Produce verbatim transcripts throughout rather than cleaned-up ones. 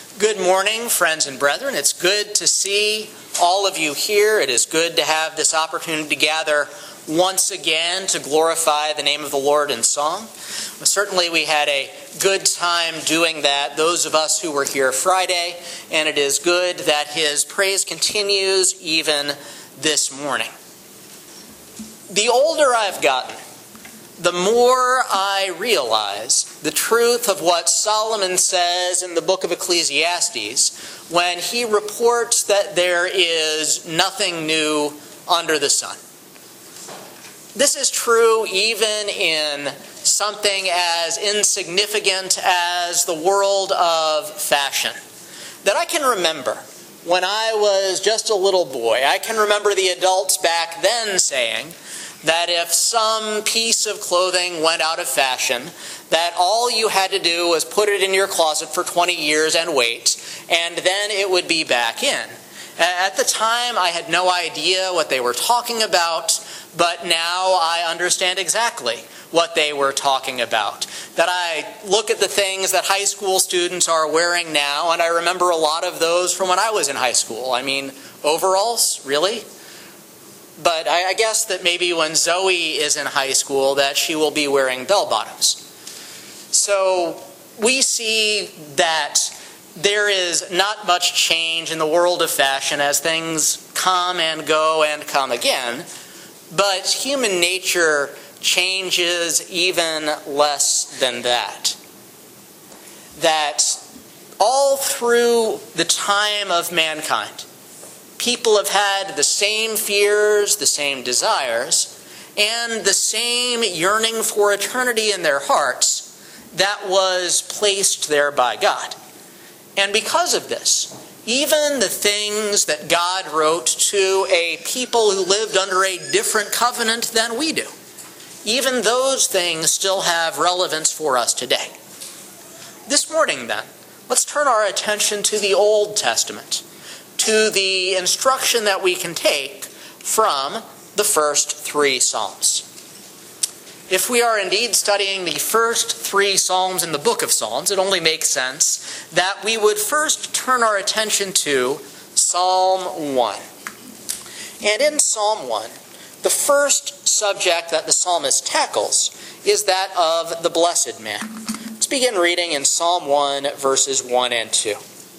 Good morning, friends and brethren. It's good to see all of you here. It is good to have this opportunity to gather once again to glorify the name of the Lord in song. Certainly we had a good time doing that, those of us who were here Friday, and it is good that His praise continues even this morning. The older I've gotten, the more I realize the truth of what Solomon says in the book of Ecclesiastes when he reports that there is nothing new under the sun. This is true even in something as insignificant as the world of fashion. That I can remember when I was just a little boy, I can remember the adults back then saying that if some piece of clothing went out of fashion, that all you had to do was put it in your closet for twenty years and wait, and then it would be back in. At the time, I had no idea what they were talking about, but now I understand exactly what they were talking about. That I look at the things that high school students are wearing now, and I remember a lot of those from when I was in high school. I mean, overalls? Really? But I guess that maybe when Zoe is in high school that she will be wearing bell-bottoms. So we see that there is not much change in the world of fashion as things come and go and come again. But human nature changes even less than that. That all through the time of mankind, people have had the same fears, the same desires, and the same yearning for eternity in their hearts that was placed there by God. And because of this, even the things that God wrote to a people who lived under a different covenant than we do, even those things still have relevance for us today. This morning, then, let's turn our attention to the Old Testament, to the instruction that we can take from the first three Psalms. If we are indeed studying the first three Psalms in the book of Psalms, it only makes sense that we would first turn our attention to Psalm one. And in Psalm one, the first subject that the psalmist tackles is that of the blessed man. Let's begin reading in Psalm one, verses one and two.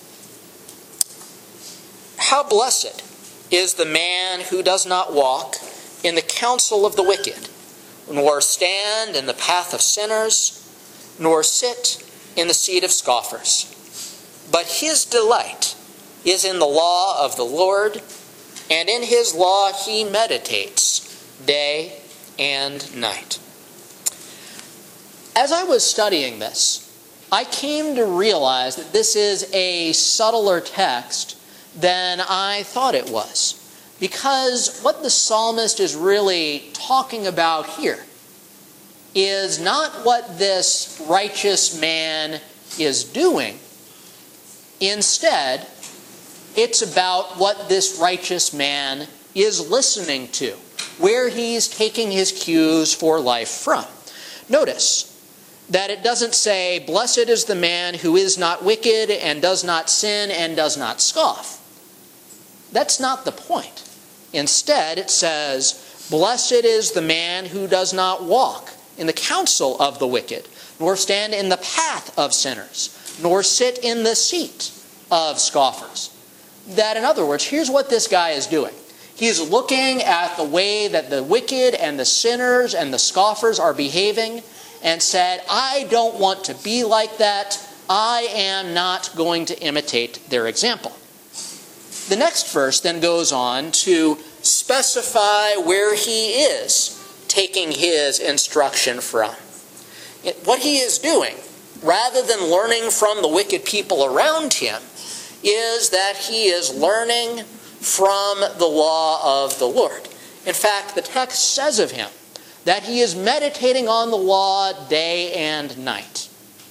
How blessed is the man who does not walk in the counsel of the wicked, nor stand in the path of sinners, nor sit in the seat of scoffers. But his delight is in the law of the Lord, and in his law he meditates day and night. As I was studying this, I came to realize that this is a subtler text than I thought it was. Because what the psalmist is really talking about here is not what this righteous man is doing. Instead, it's about what this righteous man is listening to, where he's taking his cues for life from. Notice that it doesn't say, "Blessed is the man who is not wicked and does not sin and does not scoff." That's not the point. Instead, it says, "Blessed is the man who does not walk in the counsel of the wicked, nor stand in the path of sinners, nor sit in the seat of scoffers." That, in other words, here's what this guy is doing. He's looking at the way that the wicked and the sinners and the scoffers are behaving and said, I don't want to be like that. I am not going to imitate their example. The next verse then goes on to specify where he is taking his instruction from. What he is doing, rather than learning from the wicked people around him, is that he is learning from the law of the Lord. In fact, the text says of him that he is meditating on the law day and night.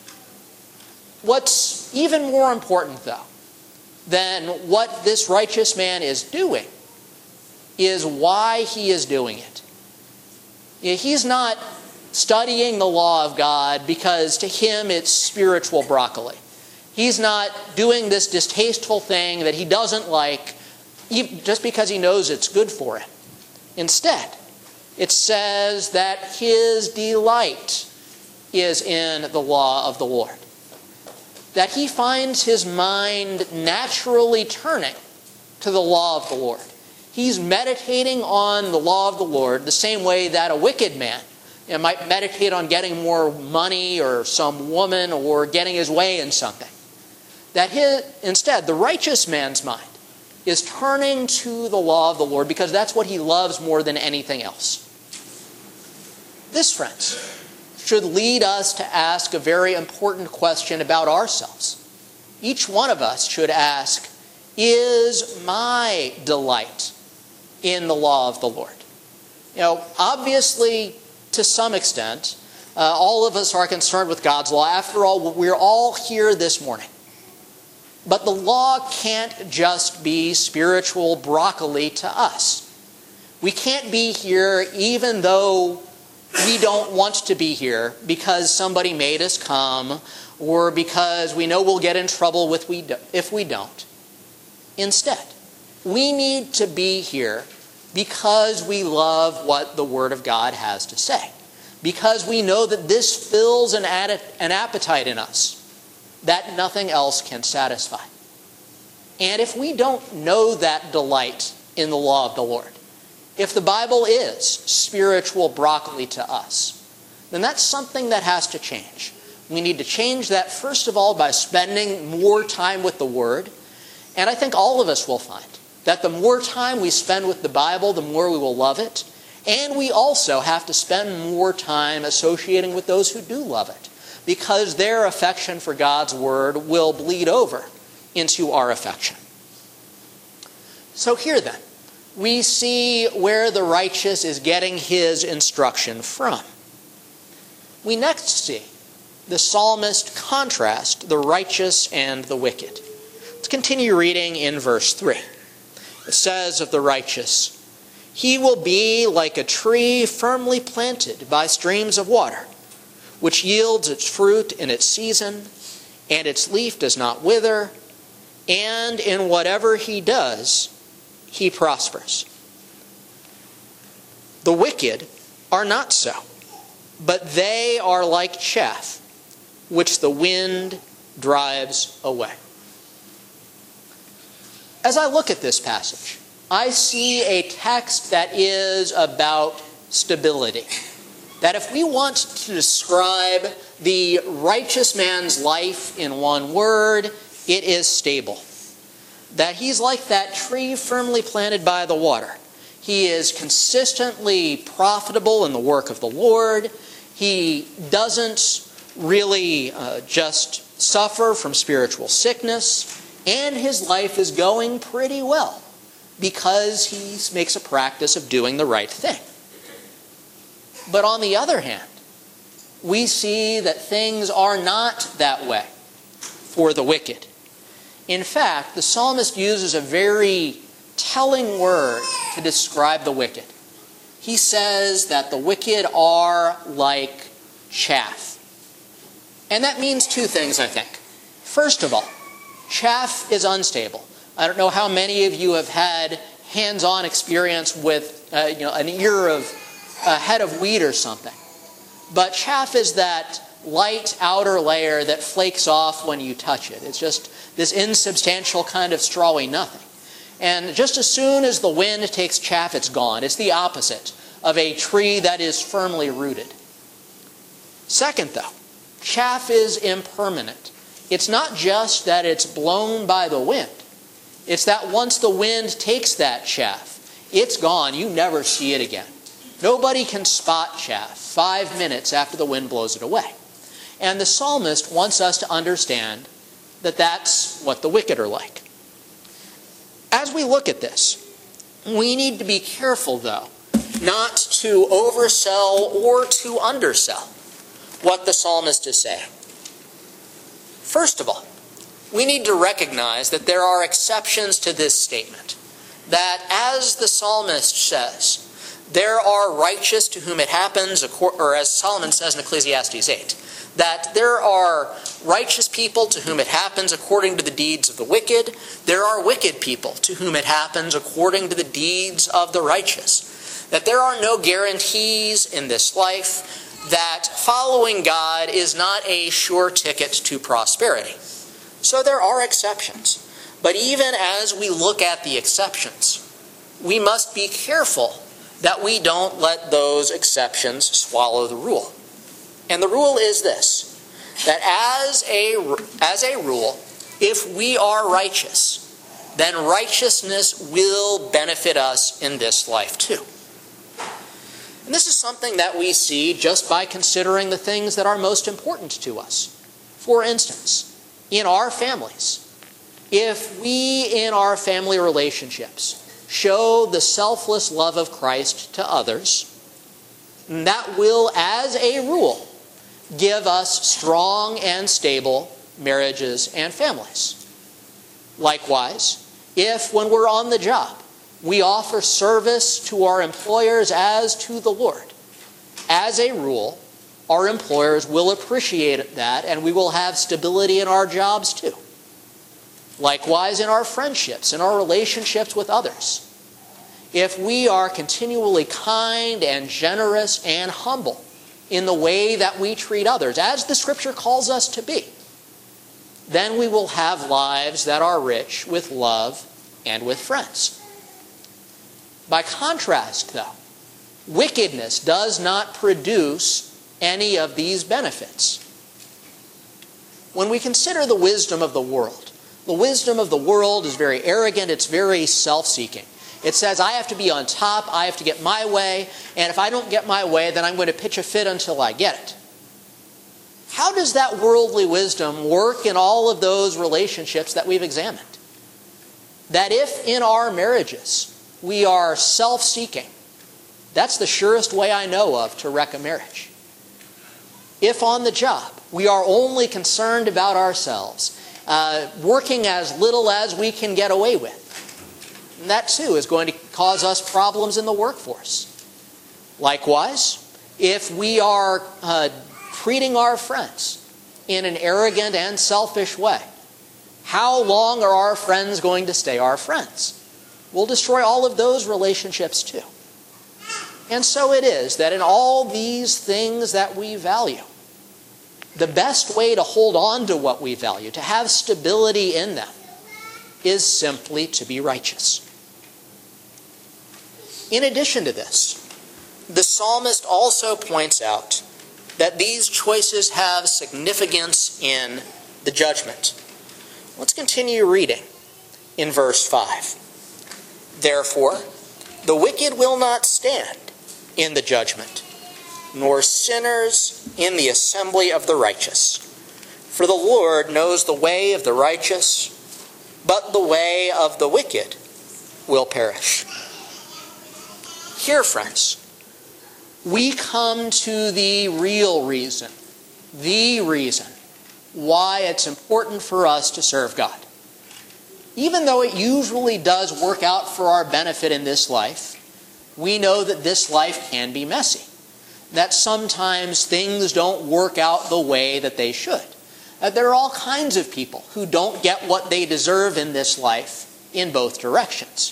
What's even more important, though, than what this righteous man is doing is why he is doing it. He's not studying the law of God because to him it's spiritual broccoli. He's not doing this distasteful thing that he doesn't like just because he knows it's good for him. Instead, it says that his delight is in the law of the Lord. That he finds his mind naturally turning to the law of the Lord. He's meditating on the law of the Lord the same way that a wicked man you know, might meditate on getting more money or some woman or getting his way in something. That his, instead, the righteous man's mind is turning to the law of the Lord because that's what he loves more than anything else. This, friends, should lead us to ask a very important question about ourselves. Each one of us should ask, is my delight in the law of the Lord? You know, obviously, to some extent, uh, all of us are concerned with God's law. After all, we're all here this morning. But the law can't just be spiritual broccoli to us. We can't be here even though we don't want to be here because somebody made us come or because we know we'll get in trouble with we do, if we don't. Instead, we need to be here because we love what the Word of God has to say. Because we know that this fills an, ad- an appetite in us that nothing else can satisfy. And if we don't know that delight in the law of the Lord, if the Bible is spiritual broccoli to us, then that's something that has to change. We need to change that, first of all, by spending more time with the Word. And I think all of us will find that the more time we spend with the Bible, the more we will love it. And we also have to spend more time associating with those who do love it, because their affection for God's Word will bleed over into our affection. So here then, we see where the righteous is getting his instruction from. We next see the psalmist contrast the righteous and the wicked. Let's continue reading in verse three. It says of the righteous, "He will be like a tree firmly planted by streams of water, which yields its fruit in its season, and its leaf does not wither, and in whatever he does, he prospers. The wicked are not so, but they are like chaff, which the wind drives away." As I look at this passage, I see a text that is about stability. That if we want to describe the righteous man's life in one word, it is stable. That he's like that tree firmly planted by the water. He is consistently profitable in the work of the Lord. He doesn't really uh, just suffer from spiritual sickness. And his life is going pretty well because he makes a practice of doing the right thing. But on the other hand, we see that things are not that way for the wicked. In fact, the psalmist uses a very telling word to describe the wicked. He says that the wicked are like chaff. And that means two things, I think. First of all, chaff is unstable. I don't know how many of you have had hands-on experience with uh, you know, an ear of a head of wheat or something. But chaff is that light outer layer that flakes off when you touch it. It's just this insubstantial kind of strawy nothing. And just as soon as the wind takes chaff, it's gone. It's the opposite of a tree that is firmly rooted. Second, though, chaff is impermanent. It's not just that it's blown by the wind. It's that once the wind takes that chaff, it's gone. You never see it again. Nobody can spot chaff five minutes after the wind blows it away. And the psalmist wants us to understand that that's what the wicked are like. As we look at this, we need to be careful, though, not to oversell or to undersell what the psalmist is saying. First of all, we need to recognize that there are exceptions to this statement. That as the psalmist says, there are righteous to whom it happens, or as Solomon says in Ecclesiastes eight, that there are righteous people to whom it happens according to the deeds of the wicked. There are wicked people to whom it happens according to the deeds of the righteous. That there are no guarantees in this life, that following God is not a sure ticket to prosperity. So there are exceptions. But even as we look at the exceptions, we must be careful that we don't let those exceptions swallow the rule. And the rule is this, that as a, as a rule, if we are righteous, then righteousness will benefit us in this life too. And this is something that we see just by considering the things that are most important to us. For instance, in our families, if we in our family relationships show the selfless love of Christ to others, that will, as a rule, give us strong and stable marriages and families. Likewise, if when we're on the job, we offer service to our employers as to the Lord, as a rule, our employers will appreciate that and we will have stability in our jobs too. Likewise, in our friendships, in our relationships with others. If we are continually kind and generous and humble in the way that we treat others, as the Scripture calls us to be, then we will have lives that are rich with love and with friends. By contrast, though, wickedness does not produce any of these benefits. When we consider the wisdom of the world, the wisdom of the world is very arrogant, it's very self-seeking. It says, I have to be on top, I have to get my way, and if I don't get my way, then I'm going to pitch a fit until I get it. How does that worldly wisdom work in all of those relationships that we've examined? That if in our marriages we are self-seeking, that's the surest way I know of to wreck a marriage. If on the job we are only concerned about ourselves, uh, working as little as we can get away with, and that too is going to cause us problems in the workforce. Likewise, if we are uh, treating our friends in an arrogant and selfish way, how long are our friends going to stay our friends? We'll destroy all of those relationships too. And so it is that in all these things that we value, the best way to hold on to what we value, to have stability in them, is simply to be righteous. In addition to this, the psalmist also points out that these choices have significance in the judgment. Let's continue reading in verse five. Therefore, the wicked will not stand in the judgment, nor sinners in the assembly of the righteous. For the Lord knows the way of the righteous, but the way of the wicked will perish. Here, friends, we come to the real reason, the reason why it's important for us to serve God. Even though it usually does work out for our benefit in this life, we know that this life can be messy. That sometimes things don't work out the way that they should. That there are all kinds of people who don't get what they deserve in this life in both directions.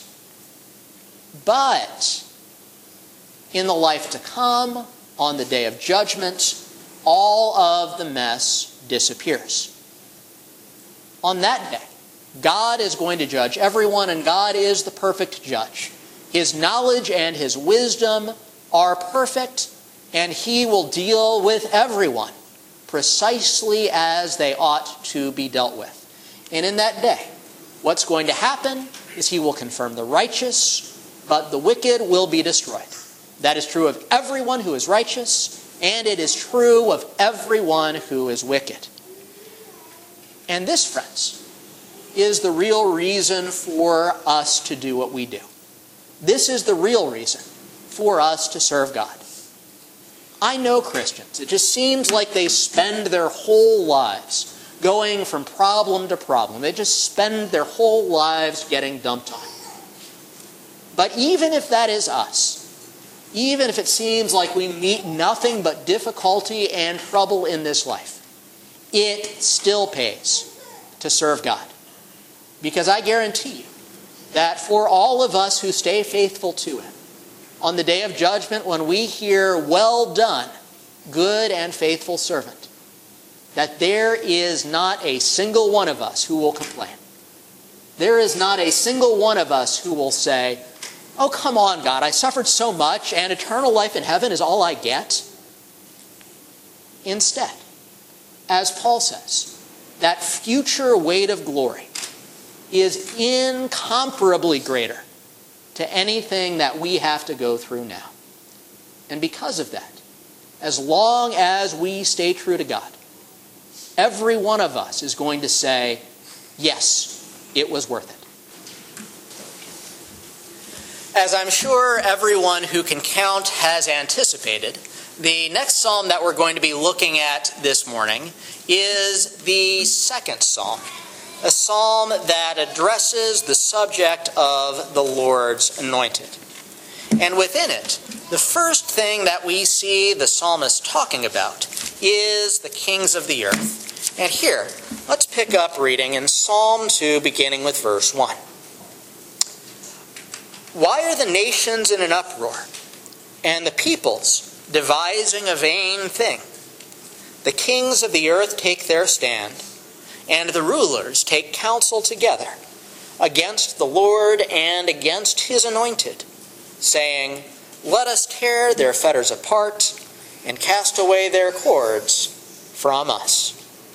But in the life to come, on the day of judgment, all of the mess disappears. On that day, God is going to judge everyone, and God is the perfect judge. His knowledge and His wisdom are perfect, and He will deal with everyone precisely as they ought to be dealt with. And in that day, what's going to happen is He will confirm the righteous, but the wicked will be destroyed. That is true of everyone who is righteous, and it is true of everyone who is wicked. And this, friends, is the real reason for us to do what we do. This is the real reason for us to serve God. I know Christians. It just seems like they spend their whole lives going from problem to problem. They just spend their whole lives getting dumped on. But even if that is us, even if it seems like we meet nothing but difficulty and trouble in this life, it still pays to serve God. Because I guarantee you that for all of us who stay faithful to Him, on the day of judgment when we hear, "Well done, good and faithful servant," that there is not a single one of us who will complain. There is not a single one of us who will say, "Oh, come on, God, I suffered so much and eternal life in heaven is all I get." Instead, as Paul says, that future weight of glory is incomparably greater to anything that we have to go through now. And because of that, as long as we stay true to God, every one of us is going to say, "Yes, it was worth it." As I'm sure everyone who can count has anticipated, the next psalm that we're going to be looking at this morning is the second psalm, a psalm that addresses the subject of the Lord's anointed. And within it, the first thing that we see the psalmist talking about is the kings of the earth. And here, let's pick up reading in Psalm two, beginning with verse one. "Why are the nations in an uproar, and the peoples devising a vain thing? The kings of the earth take their stand, and the rulers take counsel together against the Lord and against His anointed, saying, 'Let us tear their fetters apart and cast away their cords from us.'"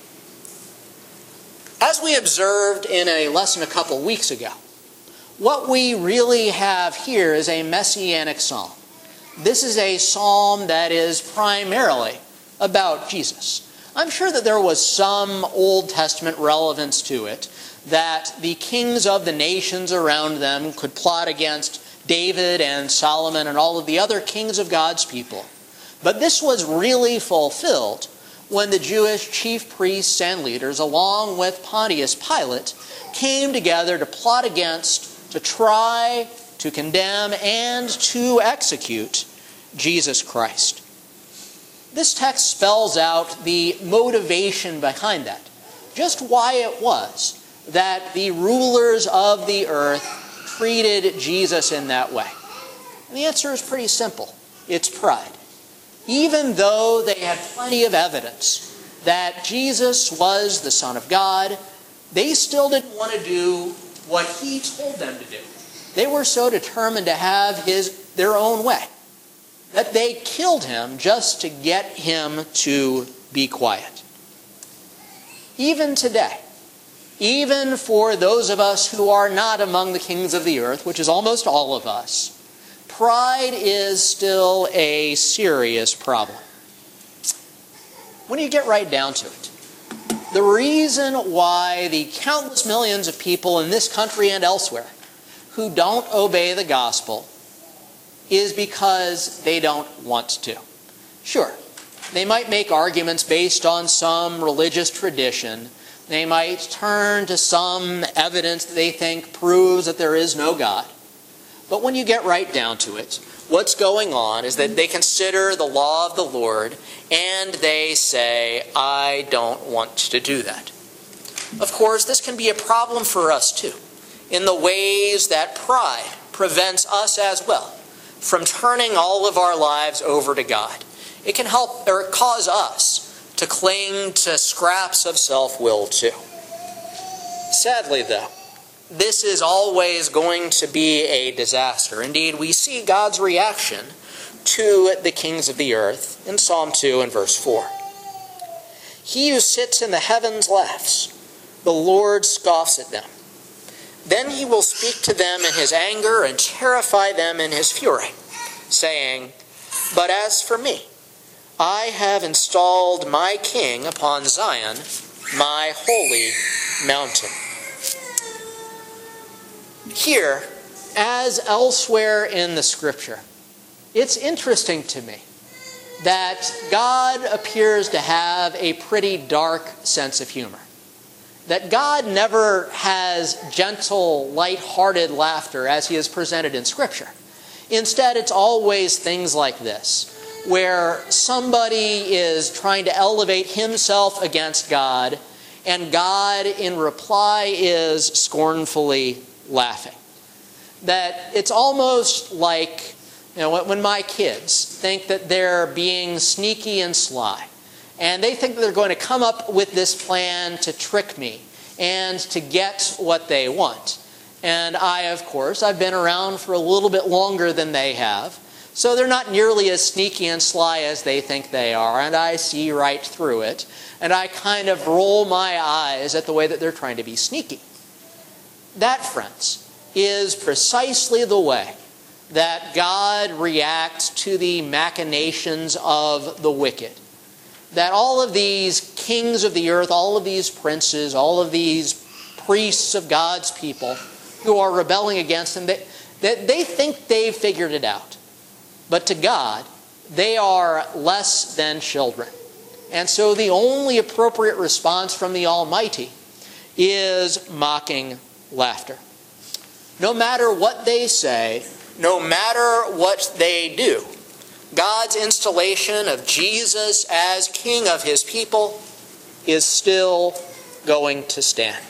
As we observed in a lesson a couple weeks ago, what we really have here is a messianic psalm. This is a psalm that is primarily about Jesus. I'm sure that there was some Old Testament relevance to it, that the kings of the nations around them could plot against David and Solomon and all of the other kings of God's people. But this was really fulfilled when the Jewish chief priests and leaders, along with Pontius Pilate, came together to plot against, to try, to condemn, and to execute Jesus Christ. This text spells out the motivation behind that, just why it was that the rulers of the earth treated Jesus in that way. And the answer is pretty simple. It's pride. Even though they had plenty of evidence that Jesus was the Son of God, they still didn't want to do what He told them to do. They were so determined to have his, their own way that they killed Him just to get Him to be quiet. Even today, even for those of us who are not among the kings of the earth, which is almost all of us, pride is still a serious problem. When you get right down to it, the reason why the countless millions of people in this country and elsewhere who don't obey the gospel is because they don't want to. Sure, they might make arguments based on some religious tradition. They might turn to some evidence that they think proves that there is no God. But when you get right down to it, what's going on is that they consider the law of the Lord and they say, "I don't want to do that." Of course, this can be a problem for us too, in the ways that pride prevents us as well from turning all of our lives over to God. It can help or cause us to cling to scraps of self-will too. Sadly, though, this is always going to be a disaster. Indeed, we see God's reaction to the kings of the earth in Psalm two and verse four. "He who sits in the heavens laughs. The Lord scoffs at them. Then He will speak to them in His anger and terrify them in His fury, saying, 'But as for me, I have installed my king upon Zion, my holy mountain.'" Here, as elsewhere in the Scripture, it's interesting to me that God appears to have a pretty dark sense of humor. That God never has gentle, light-hearted laughter as He is presented in Scripture. Instead, it's always things like this. where somebody is trying to elevate himself against God, and God in reply is scornfully laughing. That it's almost like, you know, when my kids think that they're being sneaky and sly, and they think that they're going to come up with this plan to trick me and to get what they want. And I, of course, I've been around for a little bit longer than they have, so they're not nearly as sneaky and sly as they think they are, and I see right through it, and I kind of roll my eyes at the way that they're trying to be sneaky. That, friends, is precisely the way that God reacts to the machinations of the wicked. That all of these kings of the earth, all of these princes, all of these priests of God's people who are rebelling against him, that they, they think they've figured it out. But to God, they are less than children. And so the only appropriate response from the Almighty is mocking laughter. No matter what they say, no matter what they do, God's installation of Jesus as King of his people is still going to stand.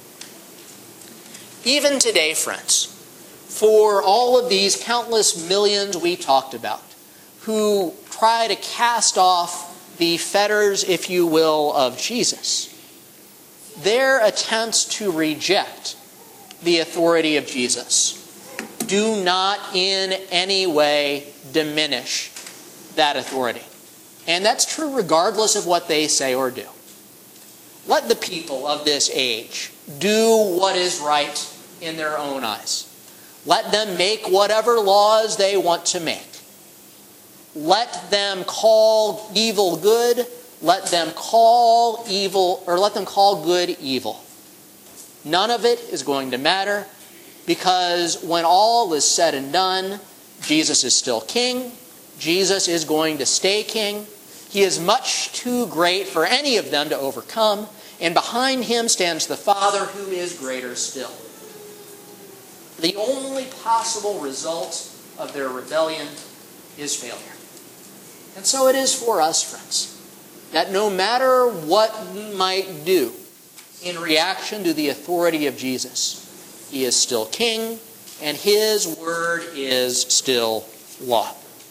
Even today, friends, for all of these countless millions we talked about, who try to cast off the fetters, if you will, of Jesus, their attempts to reject the authority of Jesus do not in any way diminish that authority. And that's true regardless of what they say or do. Let the people of this age do what is right in their own eyes. Let them make whatever laws they want to make. Let them call evil good. Let them call evil, or let them call good evil. None of it is going to matter, because when all is said and done, Jesus is still king. Jesus is going to stay king. He is much too great for any of them to overcome. And behind him stands the Father, who is greater still. The only possible result of their rebellion is failure. And so it is for us, friends, that no matter what we might do in reaction to the authority of Jesus, he is still king, and his word is still law.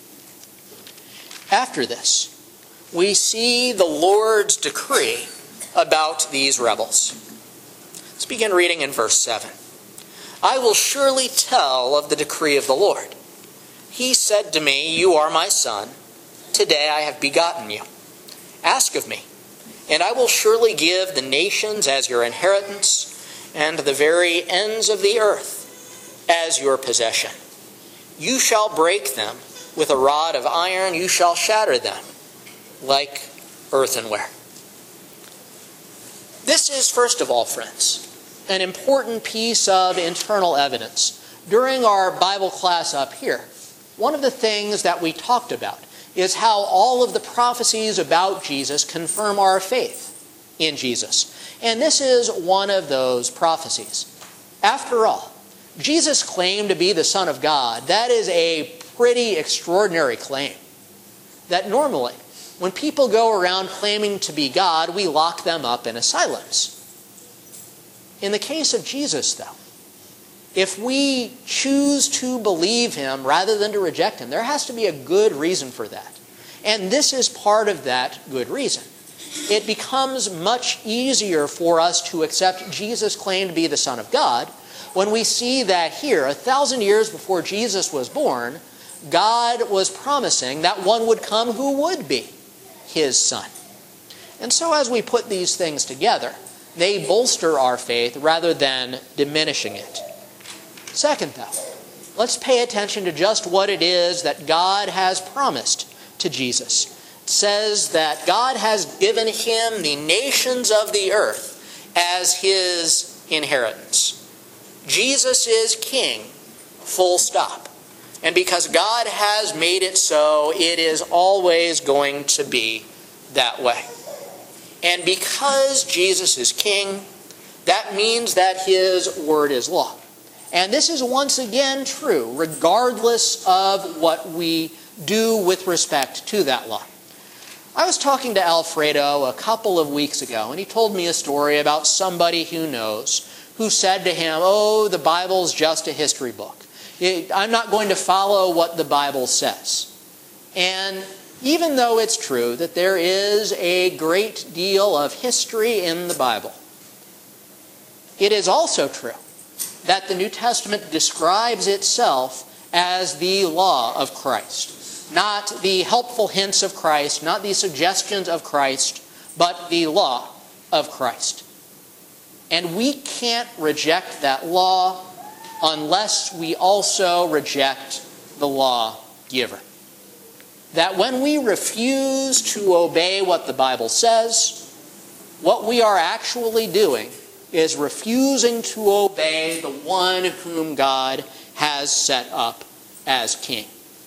After this, we see the Lord's decree about these rebels. Let's begin reading in verse seven. I will surely tell of the decree of the Lord. He said to me, you are my son. Today I have begotten you. Ask of me, and I will surely give the nations as your inheritance, and the very ends of the earth as your possession. You shall break them with a rod of iron, you shall shatter them like earthenware. This is, first of all, friends, an important piece of internal evidence. During our Bible class up here, one of the things that we talked about is how all of the prophecies about Jesus confirm our faith in Jesus. And this is one of those prophecies. After all, Jesus claimed to be the Son of God. That is a pretty extraordinary claim. That normally, when people go around claiming to be God, we lock them up in asylums. In the case of Jesus, though, if we choose to believe him rather than to reject him, there has to be a good reason for that. And this is part of that good reason. It becomes much easier for us to accept Jesus' claim to be the Son of God when we see that here, a thousand years before Jesus was born, God was promising that one would come who would be his son. And so as we put these things together, they bolster our faith rather than diminishing it. Second, though, let's pay attention to just what it is that God has promised to Jesus. It says that God has given him the nations of the earth as his inheritance. Jesus is king, full stop. And because God has made it so, it is always going to be that way. And because Jesus is king, that means that his word is law. And this is once again true, regardless of what we do with respect to that law. I was talking to Alfredo a couple of weeks ago, and he told me a story about somebody who knows who said to him, "Oh, the Bible's just a history book. I'm not going to follow what the Bible says." And even though it's true that there is a great deal of history in the Bible, it is also true that the New Testament describes itself as the law of Christ. Not the helpful hints of Christ, not the suggestions of Christ, but the law of Christ. And we can't reject that law unless we also reject the lawgiver. That when we refuse to obey what the Bible says, what we are actually doing is refusing to obey the one whom God has set up as king.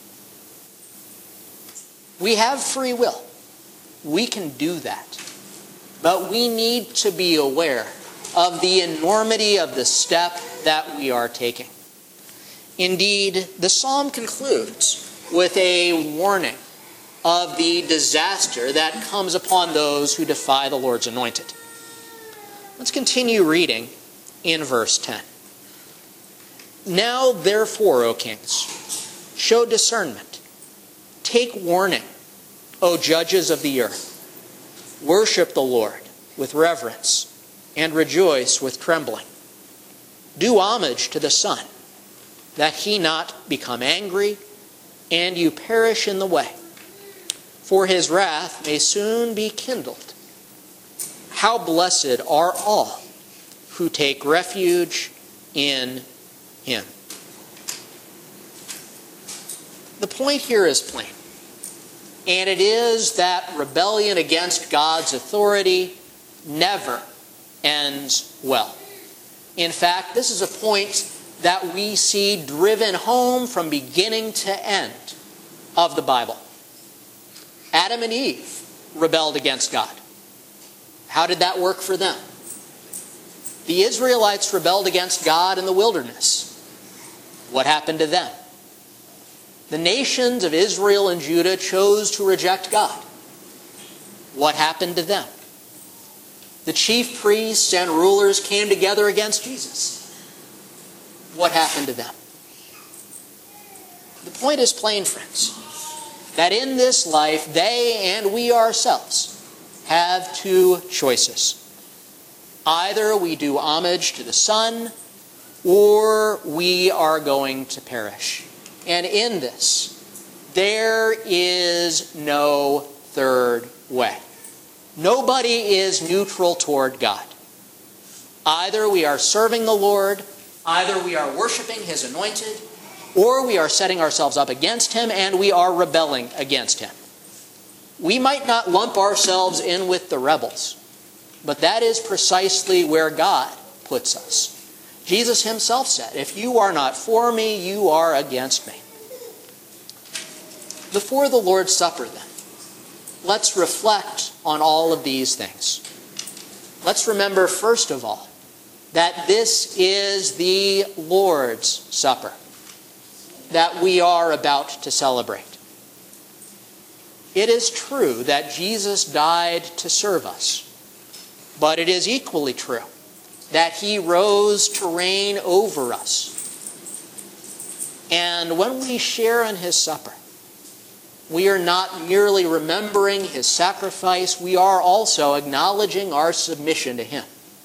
We have free will. We can do that. But we need to be aware of the enormity of the step that we are taking. Indeed, the psalm concludes with a warning of the disaster that comes upon those who defy the Lord's anointed. Let's continue reading in verse ten. "Now therefore, O kings, show discernment. Take warning, O judges of the earth. Worship the Lord with reverence and rejoice with trembling. Do homage to the Son, that he not become angry and you perish in the way. For his wrath may soon be kindled. How blessed are all who take refuge in him." The point here is plain, and it is that rebellion against God's authority never ends well. In fact, this is a point that we see driven home from beginning to end of the Bible. Adam and Eve rebelled against God. How did that work for them? The Israelites rebelled against God in the wilderness. What happened to them? The nations of Israel and Judah chose to reject God. What happened to them? The chief priests and rulers came together against Jesus. What happened to them? The point is plain, friends, that in this life, they and we ourselves have two choices. Either we do homage to the Son, or we are going to perish. And in this, there is no third way. Nobody is neutral toward God. Either we are serving the Lord, either we are worshiping his anointed, or we are setting ourselves up against him and we are rebelling against him. We might not lump ourselves in with the rebels, but that is precisely where God puts us. Jesus himself said, "If you are not for me, you are against me." Before the Lord's Supper, then, let's reflect on all of these things. Let's remember, first of all, that this is the Lord's Supper that we are about to celebrate. It is true that Jesus died to serve us, but it is equally true that he rose to reign over us. And when we share in his supper, we are not merely remembering his sacrifice, we are also acknowledging our submission to him.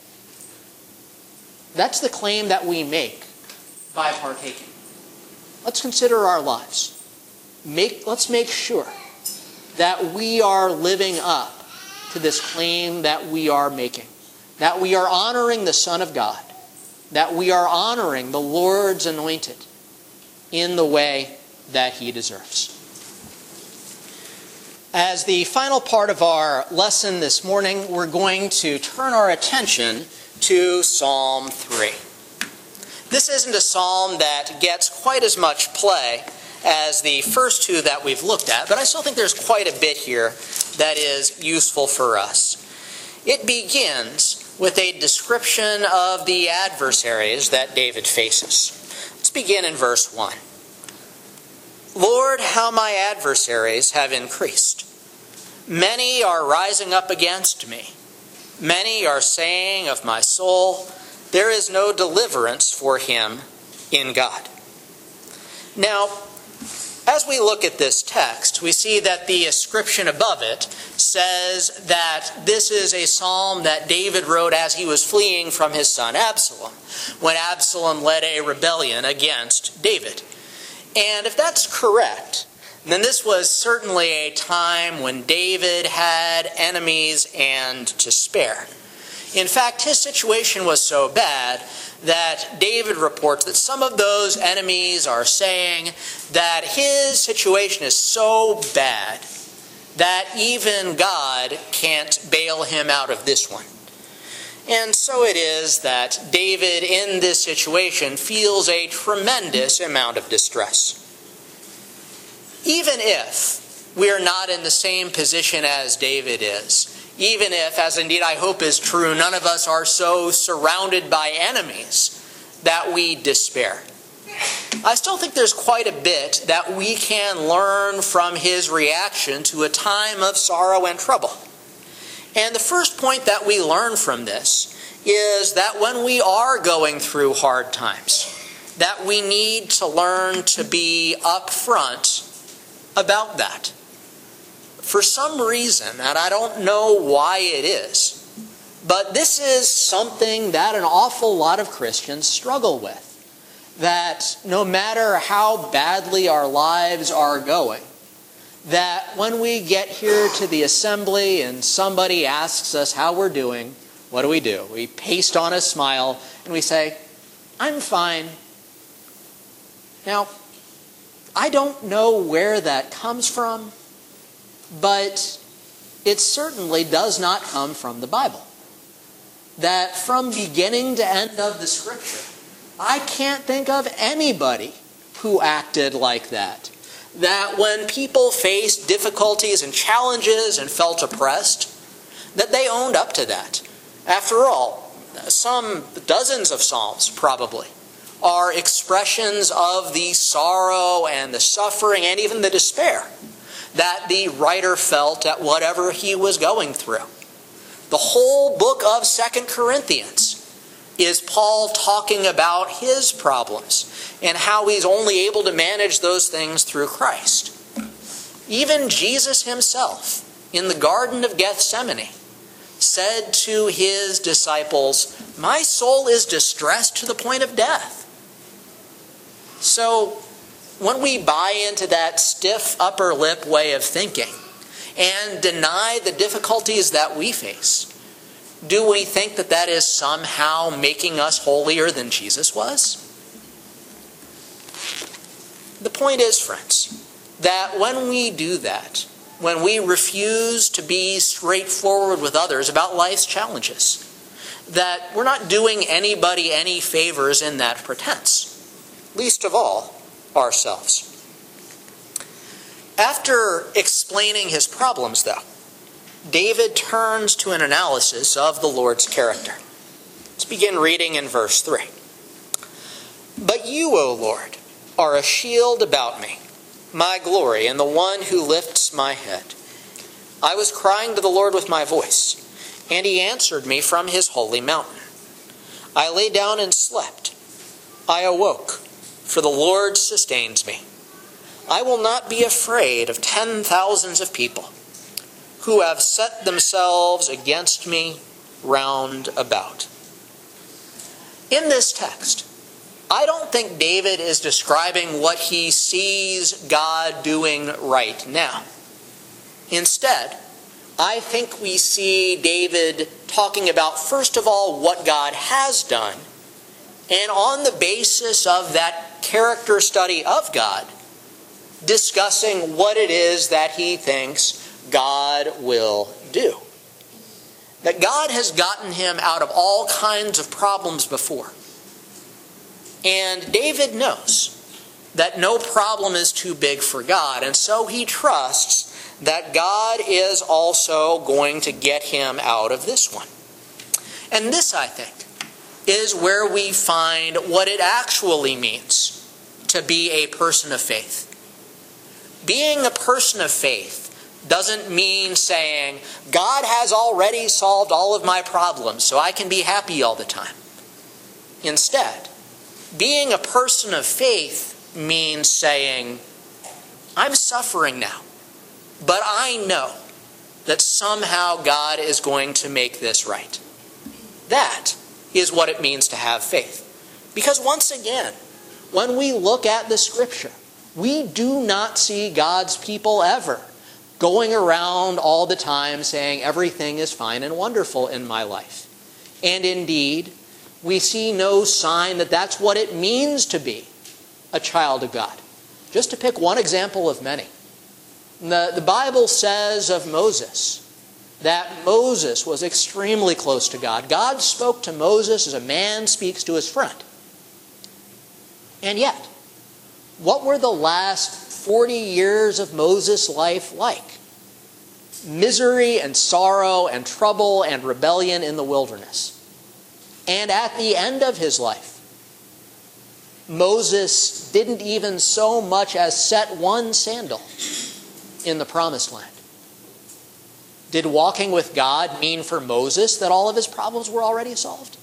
That's the claim that we make by partaking. Let's consider our lives. Make, let's make sure that we are living up to this claim that we are making. That we are honoring the Son of God. That we are honoring the Lord's anointed in the way that he deserves. As the final part of our lesson this morning, we're going to turn our attention to Psalm three. This isn't a psalm that gets quite as much play as the first two that we've looked at, but I still think there's quite a bit here that is useful for us. It begins with a description of the adversaries that David faces. Let's begin in verse one. Lord, how my adversaries have increased. Many are rising up against me. Many are saying of my soul, there is no deliverance for him in God. Now, as we look at this text, we see that the inscription above it says that this is a psalm that David wrote as he was fleeing from his son Absalom, when Absalom led a rebellion against David. And if that's correct, then this was certainly a time when David had enemies and to spare. In fact, his situation was so bad that David reports that some of those enemies are saying that his situation is so bad that even God can't bail him out of this one. And so it is that David in this situation feels a tremendous amount of distress. Even if we are not in the same position as David is, even if, as indeed I hope is true, none of us are so surrounded by enemies that we despair, I still think there's quite a bit that we can learn from his reaction to a time of sorrow and trouble. And the first point that we learn from this is that when we are going through hard times, that we need to learn to be upfront about that. For some reason, and I don't know why it is, but this is something that an awful lot of Christians struggle with. That no matter how badly our lives are going, that when we get here to the assembly and somebody asks us how we're doing, what do we do? We paste on a smile and we say, I'm fine. Now, I don't know where that comes from, but it certainly does not come from the Bible. That from beginning to end of the Scripture, I can't think of anybody who acted like that. That when people faced difficulties and challenges and felt oppressed, that they owned up to that. After all, some dozens of Psalms probably are expressions of the sorrow and the suffering and even the despair that the writer felt at whatever he was going through. The whole book of Second Corinthians is Paul talking about his problems and how he's only able to manage those things through Christ. Even Jesus himself, in the Garden of Gethsemane, said to his disciples, my soul is distressed to the point of death. So, when we buy into that stiff upper lip way of thinking and deny the difficulties that we face, do we think that that is somehow making us holier than Jesus was? The point is, friends, that when we do that, when we refuse to be straightforward with others about life's challenges, that we're not doing anybody any favors in that pretense, least of all ourselves. After explaining his problems, though, David turns to an analysis of the Lord's character. Let's begin reading in verse three. But you, O Lord, are a shield about me, my glory, and the one who lifts my head. I was crying to the Lord with my voice, and he answered me from his holy mountain. I lay down and slept. I awoke, for the Lord sustains me. I will not be afraid of ten thousands of people who have set themselves against me round about. In this text, I don't think David is describing what he sees God doing right now. Instead, I think we see David talking about, first of all, what God has done, and on the basis of that character study of God, discussing what it is that he thinks God will do. That God has gotten him out of all kinds of problems before. And David knows that no problem is too big for God, and so he trusts that God is also going to get him out of this one. And this, I think, is where we find what it actually means to be a person of faith. Being a person of faith doesn't mean saying, God has already solved all of my problems, so I can be happy all the time. Instead, being a person of faith means saying, I'm suffering now, but I know that somehow God is going to make this right. That is what it means to have faith. Because once again, when we look at the Scripture, we do not see God's people ever going around all the time saying everything is fine and wonderful in my life. And indeed, we see no sign that that's what it means to be a child of God. Just to pick one example of many. The, the Bible says of Moses that Moses was extremely close to God. God spoke to Moses as a man speaks to his friend. And yet, what were the last forty years of Moses' life like? Misery and sorrow and trouble and rebellion in the wilderness. And at the end of his life, Moses didn't even so much as set one sandal in the promised land. Did walking with God mean for Moses that all of his problems were already solved?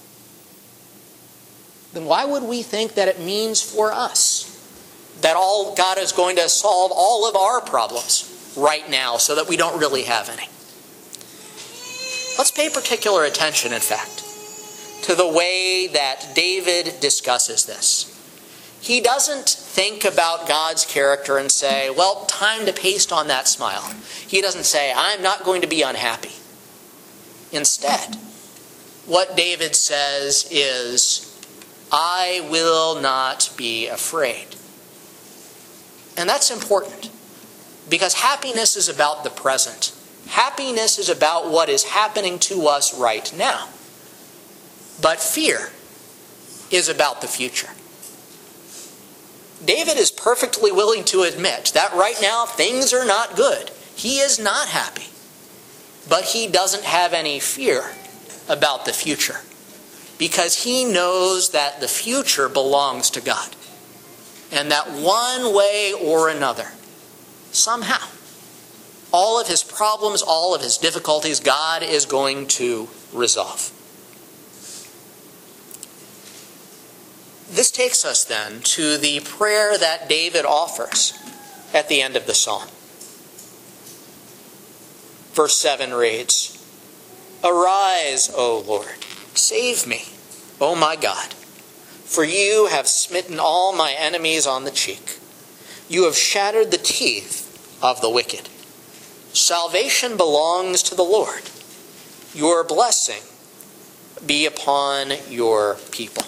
Then why would we think that it means for us that all God is going to solve all of our problems right now so that we don't really have any? Let's pay particular attention, in fact, to the way that David discusses this. He doesn't think about God's character and say, well, time to paste on that smile. He doesn't say, I'm not going to be unhappy. Instead, what David says is, I will not be afraid. And that's important, because happiness is about the present. Happiness is about what is happening to us right now. But fear is about the future. David is perfectly willing to admit that right now things are not good. He is not happy. But he doesn't have any fear about the future, because he knows that the future belongs to God. And that one way or another, somehow, all of his problems, all of his difficulties, God is going to resolve. This takes us then to the prayer that David offers at the end of the psalm. Verse seven reads, Arise, O Lord, save me, O my God, for you have smitten all my enemies on the cheek. You have shattered the teeth of the wicked. Salvation belongs to the Lord. Your blessing be upon your people.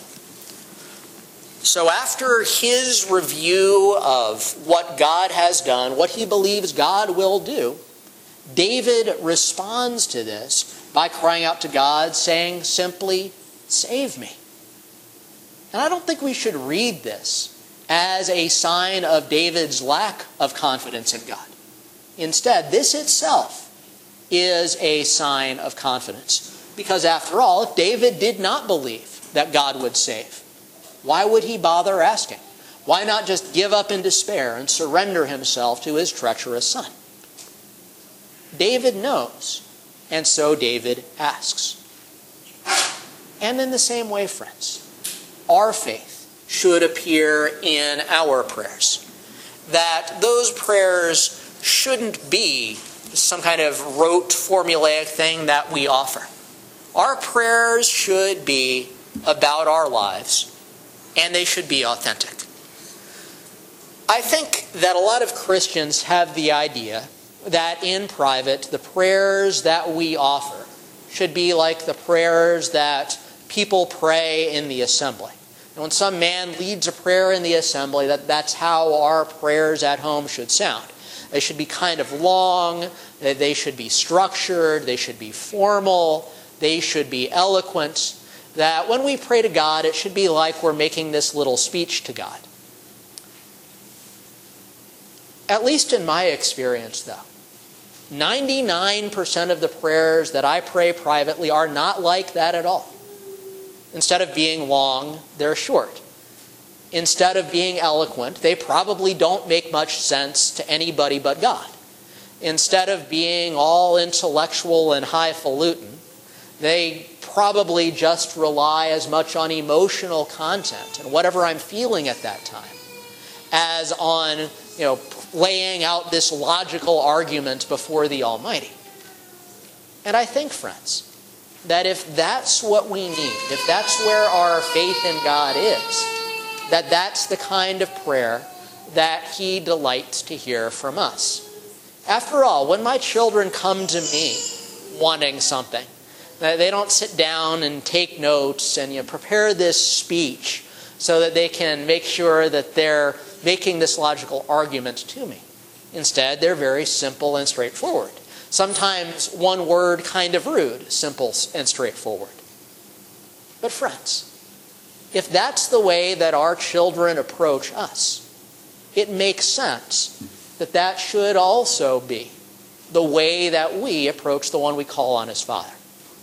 So after his review of what God has done, what he believes God will do, David responds to this by crying out to God, saying simply, save me. And I don't think we should read this as a sign of David's lack of confidence in God. Instead, this itself is a sign of confidence. Because after all, if David did not believe that God would save, why would he bother asking? Why not just give up in despair and surrender himself to his treacherous son? David knows, and so David asks. And in the same way, friends, our faith should appear in our prayers. That those prayers shouldn't be some kind of rote, formulaic thing that we offer. Our prayers should be about our lives, and they should be authentic. I think that a lot of Christians have the idea that in private, the prayers that we offer should be like the prayers that people pray in the assembly. And when some man leads a prayer in the assembly, that, that's how our prayers at home should sound. They should be kind of long, they should be structured, they should be formal, they should be eloquent. That when we pray to God, it should be like we're making this little speech to God. At least in my experience, though, ninety-nine percent of the prayers that I pray privately are not like that at all. Instead of being long, they're short. instead of being eloquent, they probably don't make much sense to anybody but God. Instead of being all intellectual and highfalutin, they probably just rely as much on emotional content and whatever I'm feeling at that time as on, you know, laying out this logical argument before the Almighty. And I think, friends, that if that's what we need, if that's where our faith in God is, that that's the kind of prayer that He delights to hear from us. After all, when my children come to me wanting something, they don't sit down and take notes and, you know, prepare this speech so that they can make sure that they're making this logical argument to me. Instead, they're very simple and straightforward. Sometimes one word kind of rude, simple and straightforward. But friends, if that's the way that our children approach us, it makes sense that that should also be the way that we approach the one we call on as Father.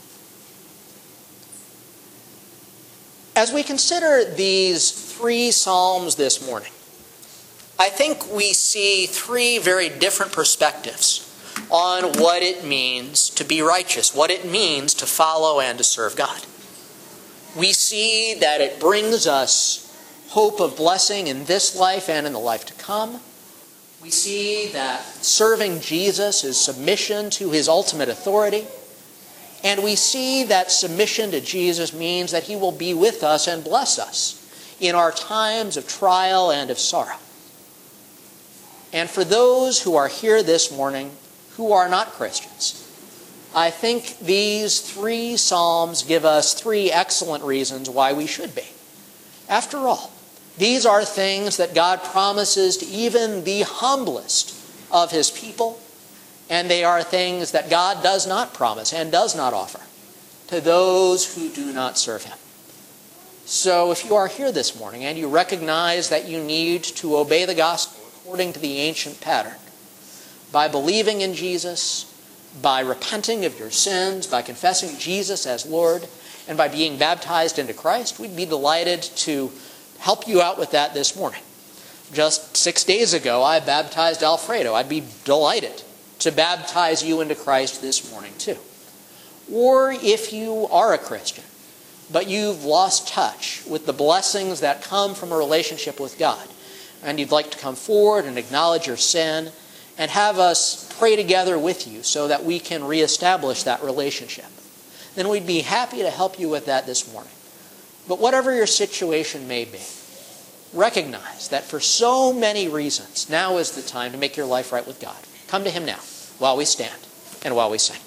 As we consider these three Psalms this morning, I think we see three very different perspectives on what it means to be righteous, what it means to follow and to serve God. We see that it brings us hope of blessing in this life and in the life to come. We see that serving Jesus is submission to His ultimate authority. And we see that submission to Jesus means that He will be with us and bless us in our times of trial and of sorrow. And for those who are here this morning who are not Christians, I think these three Psalms give us three excellent reasons why we should be. After all, these are things that God promises to even the humblest of His people, and they are things that God does not promise and does not offer to those who do not serve Him. So if you are here this morning and you recognize that you need to obey the gospel according to the ancient pattern, by believing in Jesus, by repenting of your sins, by confessing Jesus as Lord, and by being baptized into Christ, we'd be delighted to help you out with that this morning. Just six days ago, I baptized Alfredo. I'd be delighted to baptize you into Christ this morning too. Or if you are a Christian, but you've lost touch with the blessings that come from a relationship with God, and you'd like to come forward and acknowledge your sin and have us pray together with you so that we can reestablish that relationship, then we'd be happy to help you with that this morning. But whatever your situation may be, recognize that for so many reasons, now is the time to make your life right with God. Come to Him now, while we stand and while we sing.